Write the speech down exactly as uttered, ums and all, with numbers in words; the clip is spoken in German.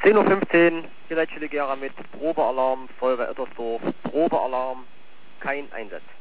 zehn Uhr fünfzehn, hier Leitstelle Gera mit Probealarm, Feuerwehr Ettersdorf, Probealarm, kein Einsatz.